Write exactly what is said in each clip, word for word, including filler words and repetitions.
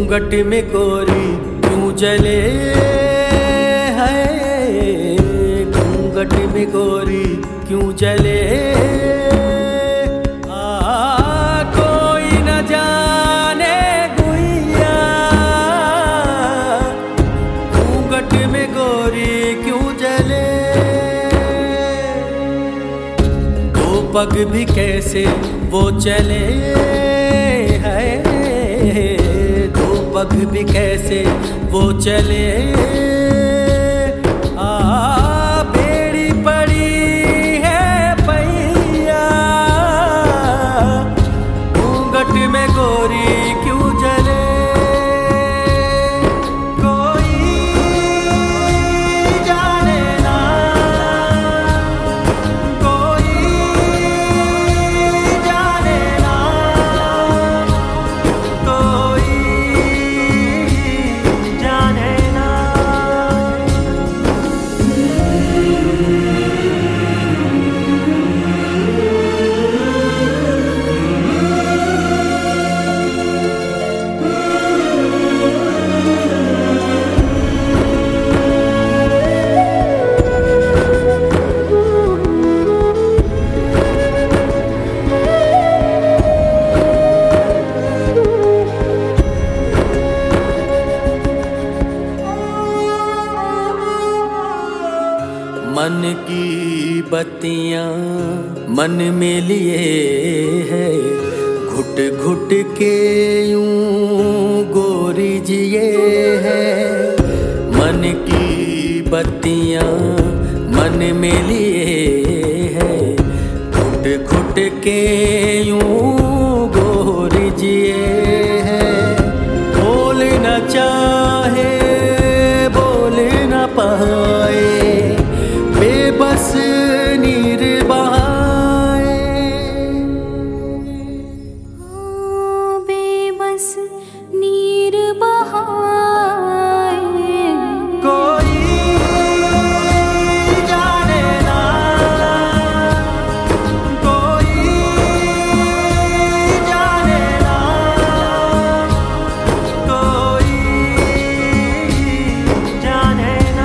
घूंघट में गोरी क्यों जले है, घूंघट में गोरी क्यों जले। आ कोई न जाने गुइया, घूंघट में गोरी क्यों जले। दो पग भी कैसे वो चले है, पग भी कैसे वो चले। आ बेड़ी पड़ी है पैया, घूंघट में गोरी क्यों जले। कोई जाने ना, कोई जाने ना, कोई मन की बत्तियां मन में लिए है, घुट घुट के यूं गोरी जिए है। मन की बत्तियां मन में लिए है, घुट घुट के यूं गोरी जिए है। बोल न चाहे बोल न पाए, बेबस नीर बहाए। बेबस नीर बहाए। कोई जाने ना, कोई जाने ना, कोई जाने ना।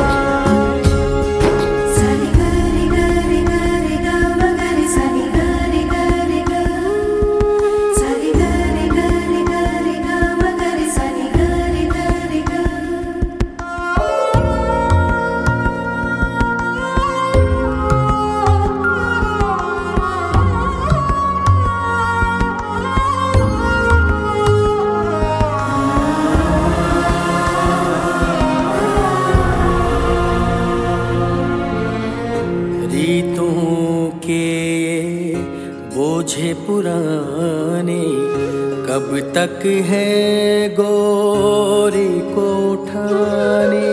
रीतों के बोझे पुराने कब तक है गोरी को उठाने।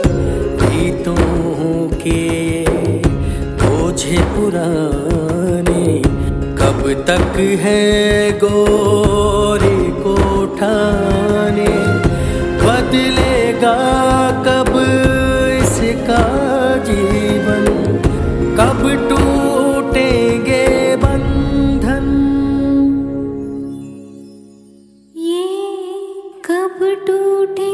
रीतों के बोझे पुराने कब तक है गोरी को उठाने। बदलेगा कब इसका जीवन, कब टूटेंगे बंधन। ये कब टूटे